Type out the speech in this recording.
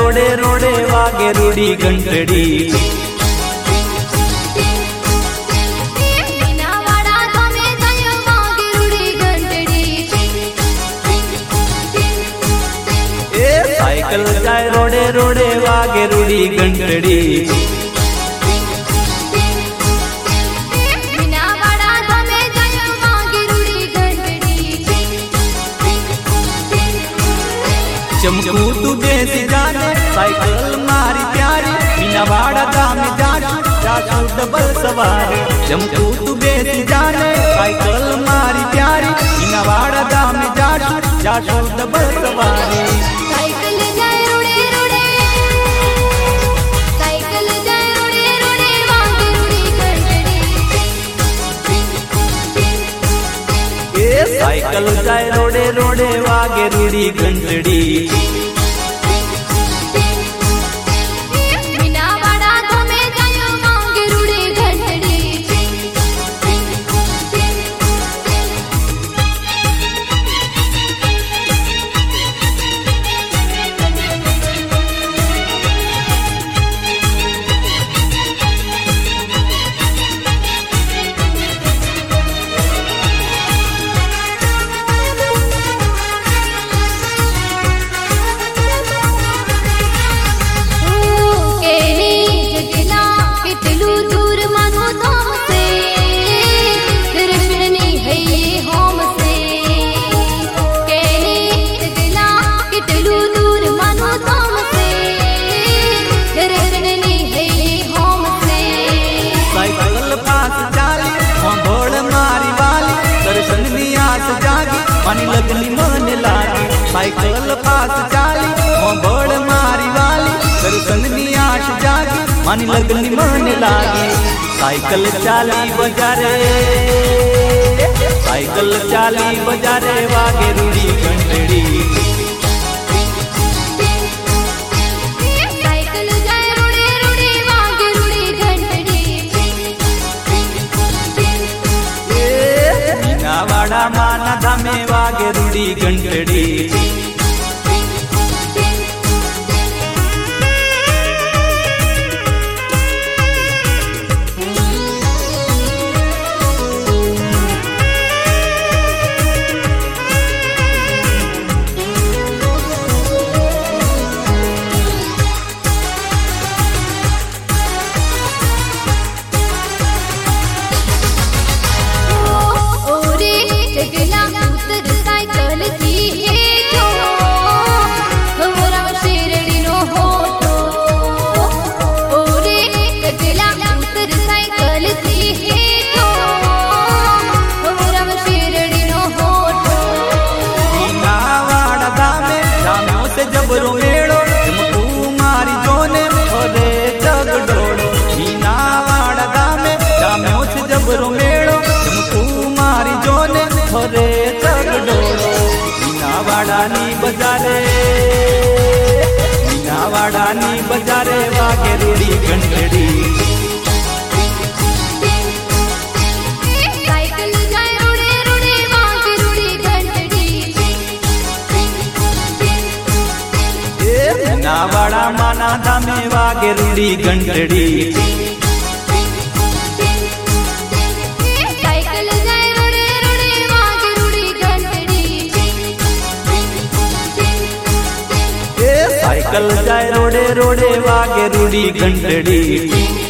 रोडे रोडे वागे रूड़ी घंटड़ी। साइकिल जाए रोडे रोडे वागे रूड़ी घंटड़ी। चमकू तू देसी जाने साइकिल मारी प्यारी, मीनावाड़ा गाँव में जाशू डबल सवारी। चमकू तू देसी जाने साइकिल मारी प्यारी, मीनावाड़ा गाँव में जाशू डबल सवारी। साइकिल जाए रोडे रोडे वागे रूड़ी घंटड़ी। मानी लगनी मन लागी साइकिल पास चाली, मोबड़ मारी वाली दर्शन नी आश जागी। मानी लगनी मन लागी साइकिल चाली बजारे, साइकिल चाली बजारे वागे रूड़ी घंटड़ी। मीनावाड़ा माना धामे वागे रूड़ी घंटड़ी। जबरो मेड़ो चमकू मारी जोने ओरे जग डोड़ो। मीनावाड़ा गाँव में जाम्यो से जबरो मेड़ो चमकू मारी जोने ओरे जग डोड़ो। मीनावाड़ा नी बजारे, मीनावाड़ा नी बजारे वागे रूड़ी घंटड़ी। मीनावाड़ा माना धामे वागे रूड़ी घंटड़ी। साइकिल जाए रोडे रोडे वागे रूड़ी घंटड़ी। साइकिल जाए रोडे रोडे वागे रूड़ी घंटड़ी।